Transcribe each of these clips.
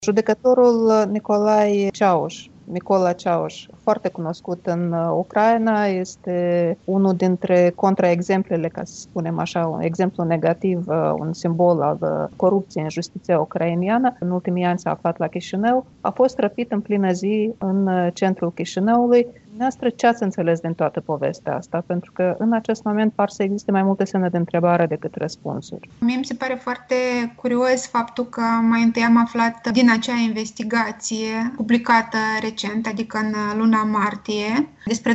Judecătorul Mykola Ceauș, foarte cunoscut în Ucraina, este unul dintre contraexemplele, ca să spunem așa, un exemplu negativ, un simbol al corupției în justiția ucraineană. În ultimii ani s-a aflat la Chișinău, a fost răpit în plină zi în centrul Chișinăului. Dumneavoastră, ce ați înțeles din toată povestea asta? Pentru că în acest moment par să existe mai multe semne de întrebare decât răspunsuri. Mie mi se pare foarte curios faptul că mai întâi am aflat din acea investigație publicată recent, adică în luna martie, despre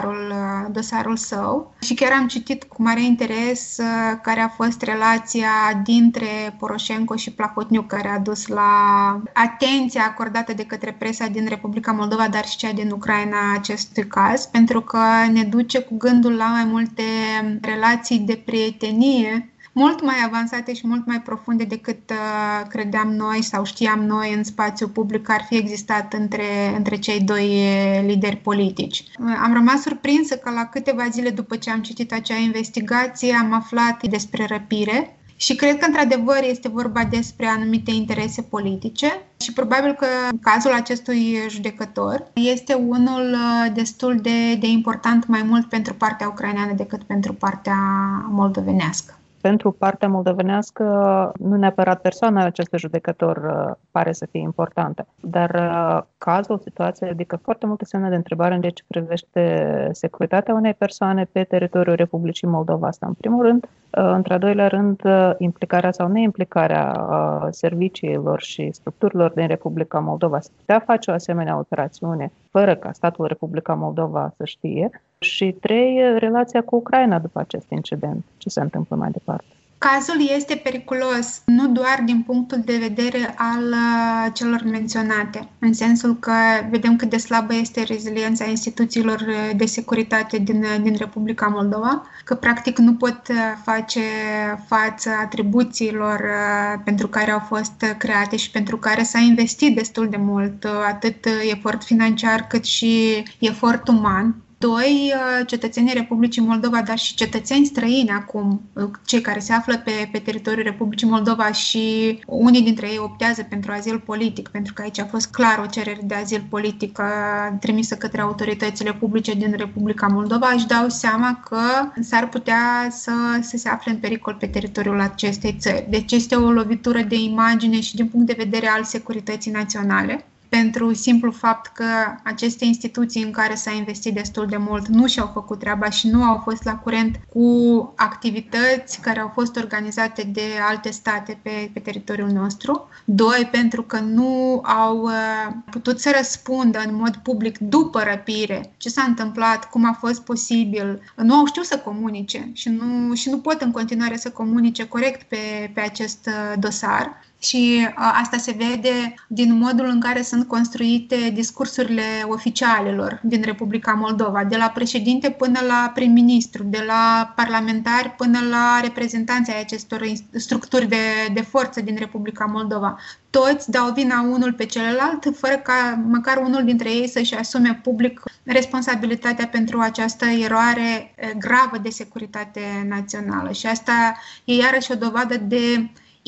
dosarul său și chiar am citit cu mare interes care a fost relația dintre Poroșenko și Plahotniuc, care a dus la atenția acordată de către presa din Republica Moldova, dar și cea din Ucraina acestui caz, pentru că ne duce cu gândul la mai multe relații de prietenie mult mai avansate și mult mai profunde decât credeam noi sau știam noi în spațiu public că ar fi existat între cei doi lideri politici. Am rămas surprinsă că la câteva zile după ce am citit acea investigație am aflat despre răpire și cred că într-adevăr este vorba despre anumite interese politice și probabil că cazul acestui judecător este unul destul de important mai mult pentru partea ucraineană decât pentru partea moldovenească. Pentru partea moldovenească, nu neapărat persoana acestui judecător pare să fie importantă, dar cazul, situația ridică foarte multe semne de întrebare în ceea ce privește securitatea unei persoane pe teritoriul Republicii Moldova. Asta în primul rând. Într-al doilea rând, implicarea sau neimplicarea serviciilor și structurilor din Republica Moldova. Se putea face o asemenea operațiune fără ca statul Republica Moldova să știe. Și 3, relația cu Ucraina după acest incident. Ce se întâmplă mai departe? Cazul este periculos, nu doar din punctul de vedere al celor menționate, în sensul că vedem cât de slabă este reziliența instituțiilor de securitate din Republica Moldova, că practic nu pot face față atribuțiilor pentru care au fost create și pentru care s-a investit destul de mult, atât efort financiar cât și efort uman. 2, cetățenii Republicii Moldova, dar și cetățeni străini acum, cei care se află pe teritoriul Republicii Moldova și unii dintre ei optează pentru azil politic, pentru că aici a fost clar o cerere de azil politic trimisă către autoritățile publice din Republica Moldova, își dau seama că s-ar putea să se afle în pericol pe teritoriul acestei țări. Deci este o lovitură de imagine și din punct de vedere al securității naționale, pentru simplu fapt că aceste instituții în care s-a investit destul de mult nu și-au făcut treaba și nu au fost la curent cu activități care au fost organizate de alte state pe teritoriul nostru. 2, pentru că nu au putut să răspundă în mod public după răpire ce s-a întâmplat, cum a fost posibil. Nu au știut să comunice și nu pot în continuare să comunice corect pe acest dosar. Și asta se vede din modul în care sunt construite discursurile oficialelor din Republica Moldova, de la președinte până la prim-ministru, de la parlamentari până la reprezentanții ai acestor structuri de forță din Republica Moldova. Toți dau vina unul pe celălalt, fără ca măcar unul dintre ei să-și asume public responsabilitatea pentru această eroare gravă de securitate națională. Și asta e iarăși o dovadă de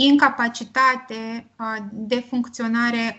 incapacitate de funcționare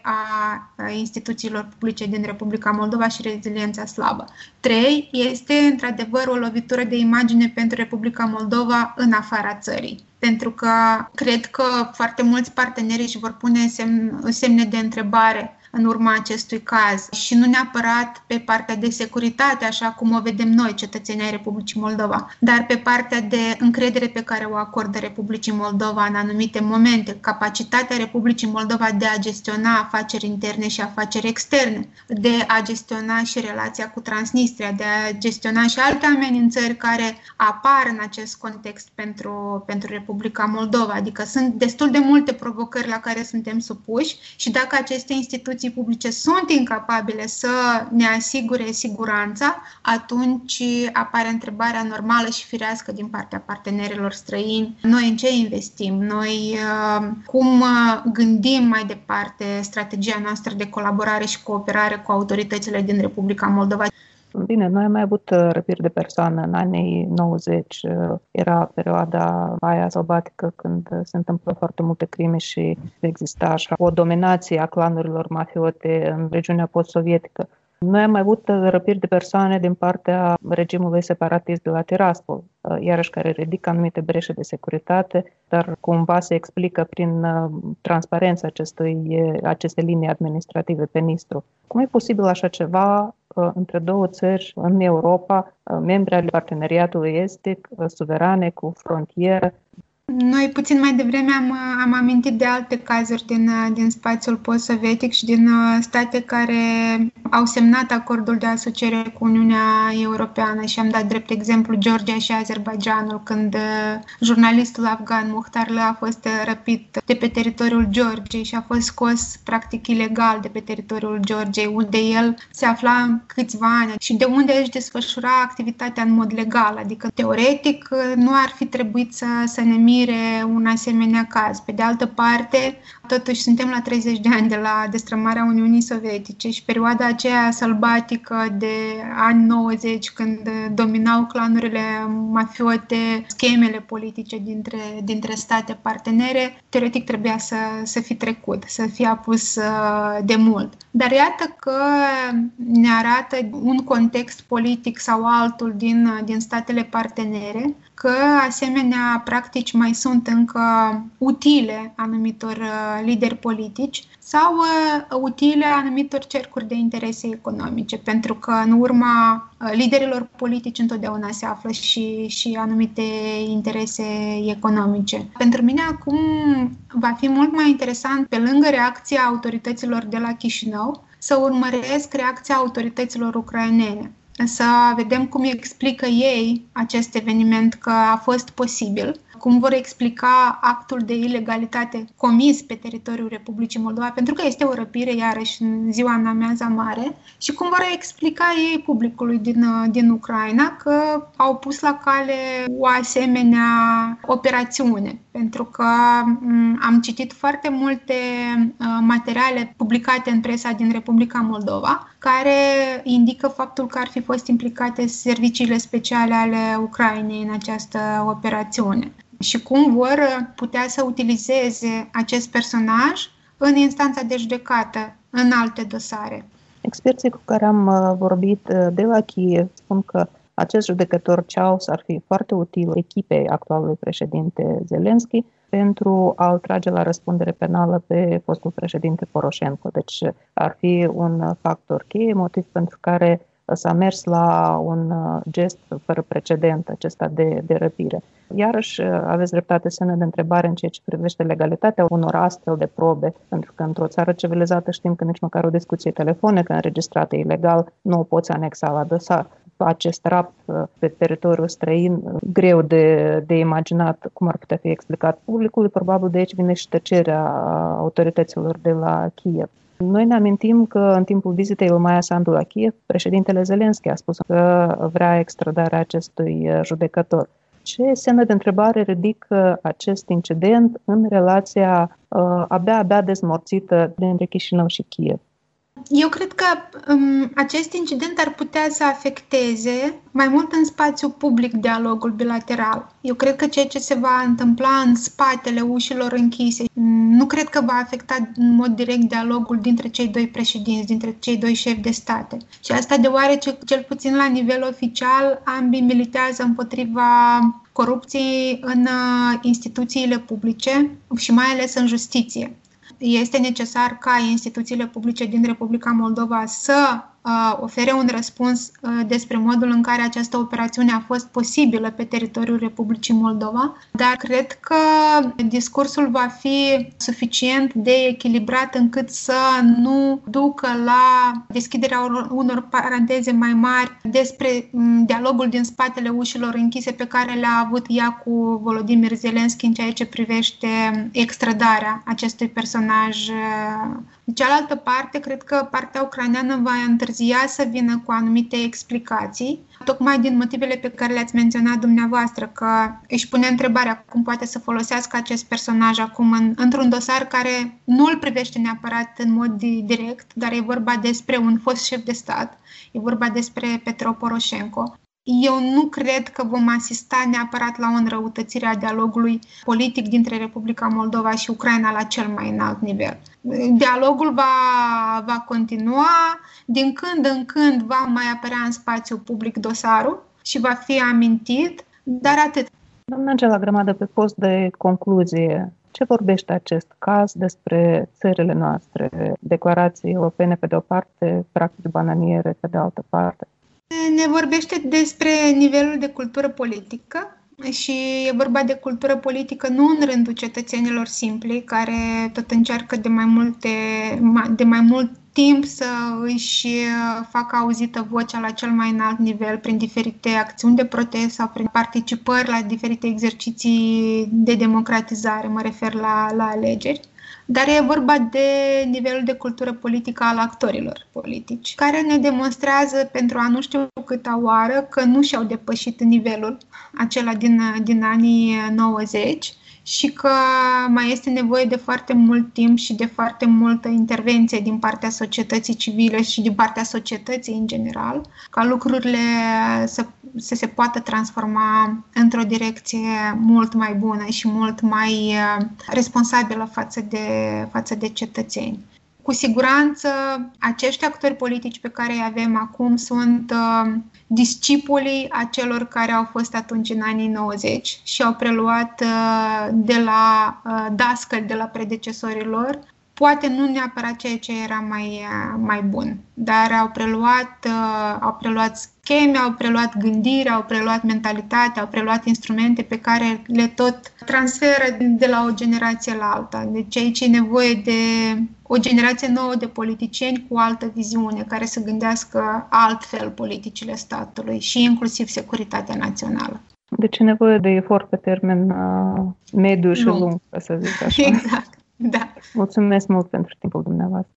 a instituțiilor publice din Republica Moldova și reziliența slabă. 3, este într-adevăr o lovitură de imagine pentru Republica Moldova în afara țării. Pentru că cred că foarte mulți parteneri își vor pune semne de întrebare în urma acestui caz și nu neapărat pe partea de securitate, așa cum o vedem noi, cetățenii ai Republicii Moldova, dar pe partea de încredere pe care o acordă Republicii Moldova în anumite momente, capacitatea Republicii Moldova de a gestiona afaceri interne și afaceri externe, de a gestiona și relația cu Transnistria, de a gestiona și alte amenințări care apar în acest context pentru Republica Moldova. Adică sunt destul de multe provocări la care suntem supuși și dacă aceste instituții publice sunt incapabile să ne asigure siguranța, atunci apare întrebarea normală și firească din partea partenerilor străini. Noi în ce investim? Noi cum gândim mai departe strategia noastră de colaborare și cooperare cu autoritățile din Republica Moldova? Bine, noi am mai avut răpiri de persoană în anii 90. Era perioada aia sălbatică când se întâmplă foarte multe crime și exista așa o dominație a clanurilor mafiote în regiunea post-sovietică. Noi am mai avut răpiri de persoane din partea regimului separatist de la Tiraspol, iarăși care ridică anumite breșe de securitate, dar cumva se explică prin transparența acestei linii administrative pe Nistru. Cum e posibil așa ceva între două țări în Europa, membre ale parteneriatului estic, suverane, cu frontieră? Noi puțin mai devreme am amintit de alte cazuri din spațiul post-sovietic și din state care au semnat acordul de asociere cu Uniunea Europeană și am dat drept exemplu Georgia și Azerbaidjanul, când jurnalistul afgan Muhtarlı a fost răpit de pe teritoriul Georgiei și a fost scos practic ilegal de pe teritoriul Georgiei, unde el se afla câțiva ani și de unde își desfășura activitatea în mod legal, adică teoretic nu ar fi trebuit să ne mire un asemenea caz. Pe de altă parte, totuși suntem la 30 de ani de la destrămarea Uniunii Sovietice și perioada aceea sălbatică de ani 90, când dominau clanurile mafiote, schemele politice dintre state partenere, teoretic trebuia să fi trecut, să fie apus de mult. Dar iată că ne arată un context politic sau altul din statele partenere, că asemenea practici mai sunt încă utile anumitor lideri politici sau utile anumitor cercuri de interese economice, pentru că în urma liderilor politici întotdeauna se află și anumite interese economice. Pentru mine acum va fi mult mai interesant, pe lângă reacția autorităților de la Chișinău, să urmăresc reacția autorităților ucrainene. Să vedem cum explică ei acest eveniment, că a fost posibil, cum vor explica actul de ilegalitate comis pe teritoriul Republicii Moldova, pentru că este o răpire iarăși în ziua în amiaza mare, și cum vor explica ei publicului din Ucraina că au pus la cale o asemenea operațiune. Pentru că am citit foarte multe materiale publicate în presa din Republica Moldova, care indică faptul că ar fi fost implicate serviciile speciale ale Ucrainei în această operațiune și cum vor putea să utilizeze acest personaj în instanța de judecată, în alte dosare. Experții cu care am vorbit de la Kiev spun că acest judecător Chaus ar fi foarte util echipei actualului președinte Zelensky pentru a-l trage la răspundere penală pe fostul președinte Poroșenko. Deci ar fi un factor cheie, motiv pentru care s-a mers la un gest fără precedent acesta de răpire. Iarăși aveți dreptate, semne de întrebare în ceea ce privește legalitatea unor astfel de probe, pentru că într-o țară civilizată știm că nici măcar o discuție telefonică înregistrată ilegal nu o poți anexa la dosar. Acest rapt pe teritoriul străin, greu de imaginat cum ar putea fi explicat publicului, probabil de aici vine și tăcerea autorităților de la Kiev. Noi ne amintim că în timpul vizitei lui Maia Sandu la Kiev, președintele Zelensky a spus că vrea extradarea acestui judecător. Ce semne de întrebare ridică acest incident în relația abia dezmorțită dintre Chișinău și Kiev? Eu cred că acest incident ar putea să afecteze mai mult în spațiu public dialogul bilateral. Eu cred că ceea ce se va întâmpla în spatele ușilor închise nu cred că va afecta în mod direct dialogul dintre cei doi președinți, dintre cei doi șefi de state. Și asta deoarece, cel puțin la nivel oficial, ambii militează împotriva corupției în instituțiile publice și mai ales în justiție. Este necesar ca instituțiile publice din Republica Moldova să ofere un răspuns despre modul în care această operațiune a fost posibilă pe teritoriul Republicii Moldova, dar cred că discursul va fi suficient de echilibrat încât să nu ducă la deschiderea unor paranteze mai mari despre dialogul din spatele ușilor închise pe care le-a avut ea cu Volodymyr Zelensky în ceea ce privește extradarea acestui personaj cealaltă parte, cred că partea ucraineană va întârzia să vină cu anumite explicații, tocmai din motivele pe care le-ați menționat dumneavoastră, că își pune întrebarea cum poate să folosească acest personaj acum într-un dosar care nu îl privește neapărat în mod direct, dar e vorba despre un fost șef de stat, e vorba despre Petro Poroșenko. Eu nu cred că vom asista neapărat la o înrăutățire a dialogului politic dintre Republica Moldova și Ucraina la cel mai înalt nivel. Dialogul va continua, din când în când va mai apărea în spațiu public dosarul și va fi amintit, dar atât. Doamna Angela Grămadă, pe post de concluzie, ce vorbește acest caz despre țările noastre? Declarații europene pe de o parte, practici bananiere pe de altă parte. Ne vorbește despre nivelul de cultură politică și e vorba de cultură politică nu în rândul cetățenilor simpli, care tot încearcă de mai mult timp să își facă auzită vocea la cel mai înalt nivel prin diferite acțiuni de protest sau prin participări la diferite exerciții de democratizare, mă refer la alegeri. Dar e vorba de nivelul de cultură politică al actorilor politici, care ne demonstrează pentru a nu știu câta oară că nu și-au depășit nivelul acela din anii 90 și că mai este nevoie de foarte mult timp și de foarte multă intervenție din partea societății civile și din partea societății în general, ca lucrurile să se poată transforma într-o direcție mult mai bună și mult mai responsabilă față de cetățeni. Cu siguranță, acești actori politici pe care îi avem acum sunt discipolii acelor care au fost atunci în anii 90 și au preluat de la dascăli, de la predecesorii lor, poate nu neapărat ceea ce era mai bun, dar au preluat scheme, au preluat gândire, au preluat mentalitate, au preluat instrumente pe care le tot transferă de la o generație la alta. Deci aici e nevoie de o generație nouă de politicieni cu altă viziune, care să gândească altfel politicile statului și inclusiv securitatea națională. Deci e nevoie de efort pe termen mediu și lung, să zic așa. Exact, da. Mulțumesc mult pentru timpul dumneavoastră.